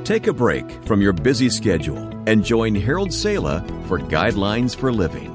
Take a break from your busy schedule and join Harold Sala for Guidelines for Living.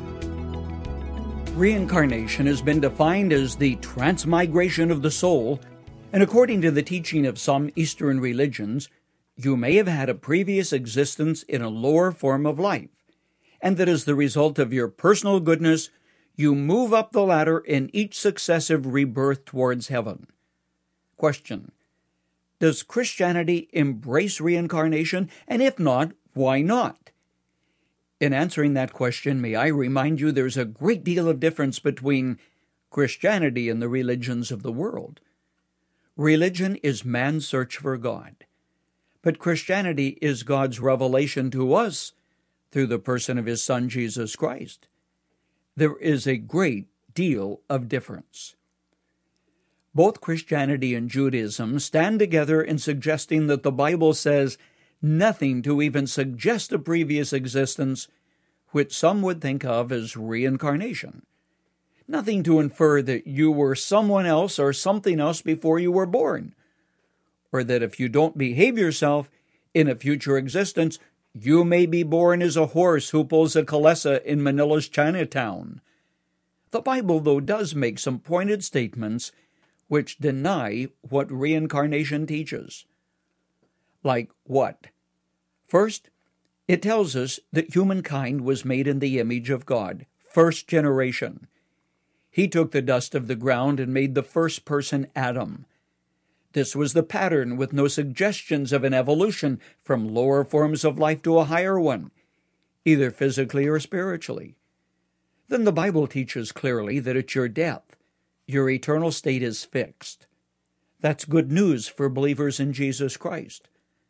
Reincarnation has been defined as the transmigration of the soul, and according to the teaching of some Eastern religions, you may have had a previous existence in a lower form of life, and that as the result of your personal goodness, you move up the ladder in each successive rebirth towards heaven. Question: does Christianity embrace reincarnation? And if not, why not? In answering that question, may I remind you there's a great deal of difference between Christianity and the religions of the world. Religion is man's search for God, but Christianity is God's revelation to us through the person of His Son, Jesus Christ. There is a great deal of difference. Both Christianity and Judaism stand together in suggesting that the Bible says nothing to even suggest a previous existence, which some would think of as reincarnation. Nothing to infer that you were someone else or something else before you were born, or that if you don't behave yourself in a future existence, you may be born as a horse who pulls a kalesa in Manila's Chinatown. The Bible, though, does make some pointed statements which deny what reincarnation teaches. Like what? First, it tells us that humankind was made in the image of God, first generation. He took the dust of the ground and made the first person Adam. This was the pattern, with no suggestions of an evolution from lower forms of life to a higher one, either physically or spiritually. Then the Bible teaches clearly that at your death, your eternal state is fixed. That's good news for believers in Jesus Christ.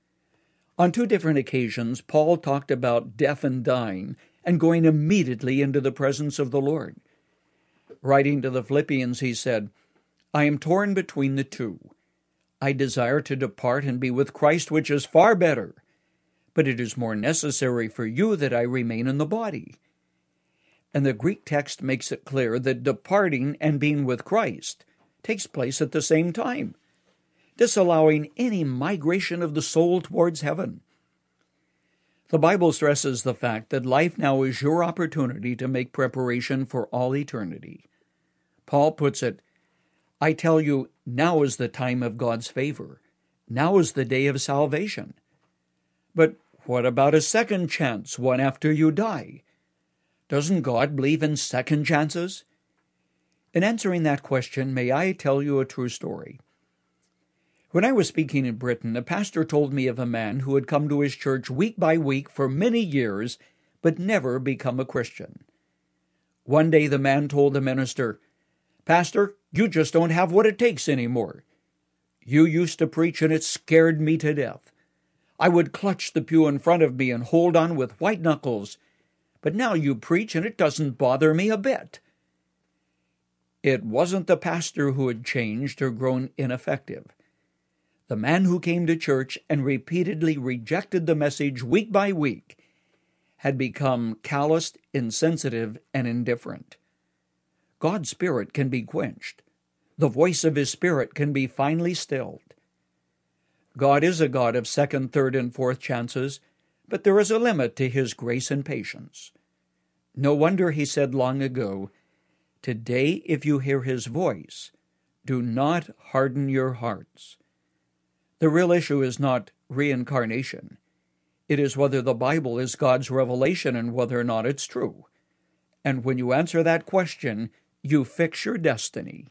On 2 different occasions, Paul talked about death and dying and going immediately into the presence of the Lord. Writing to the Philippians, he said, "I am torn between the two. I desire to depart and be with Christ, which is far better. But it is more necessary for you that I remain in the body." And the Greek text makes it clear that departing and being with Christ takes place at the same time, disallowing any migration of the soul towards heaven. The Bible stresses the fact that life now is your opportunity to make preparation for all eternity. Paul puts it, "I tell you, now is the time of God's favor. Now is the day of salvation." But what about a second chance, one after you die? Doesn't God believe in second chances? In answering that question, may I tell you a true story? When I was speaking in Britain, a pastor told me of a man who had come to his church week by week for many years, but never become a Christian. One day the man told the minister, "Pastor, you just don't have what it takes anymore. You used to preach and it scared me to death. I would clutch the pew in front of me and hold on with white knuckles. But now you preach and it doesn't bother me a bit." It wasn't the pastor who had changed or grown ineffective. The man who came to church and repeatedly rejected the message week by week had become calloused, insensitive, and indifferent. God's Spirit can be quenched. The voice of His Spirit can be finally stilled. God is a God of second, third, and fourth chances, but there is a limit to His grace and patience. No wonder He said long ago, "Today, if you hear His voice, do not harden your hearts." The real issue is not reincarnation. It is whether the Bible is God's revelation and whether or not it's true. And when you answer that question, you fix your destiny.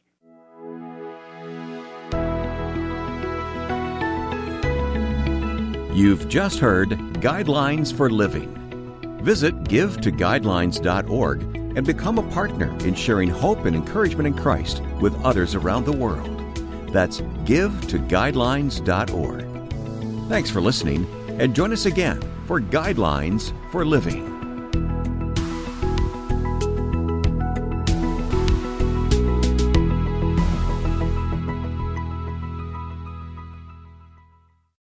You've just heard Guidelines for Living. Visit givetoguidelines.org and become a partner in sharing hope and encouragement in Christ with others around the world. That's givetoguidelines.org. Thanks for listening, and join us again for Guidelines for Living.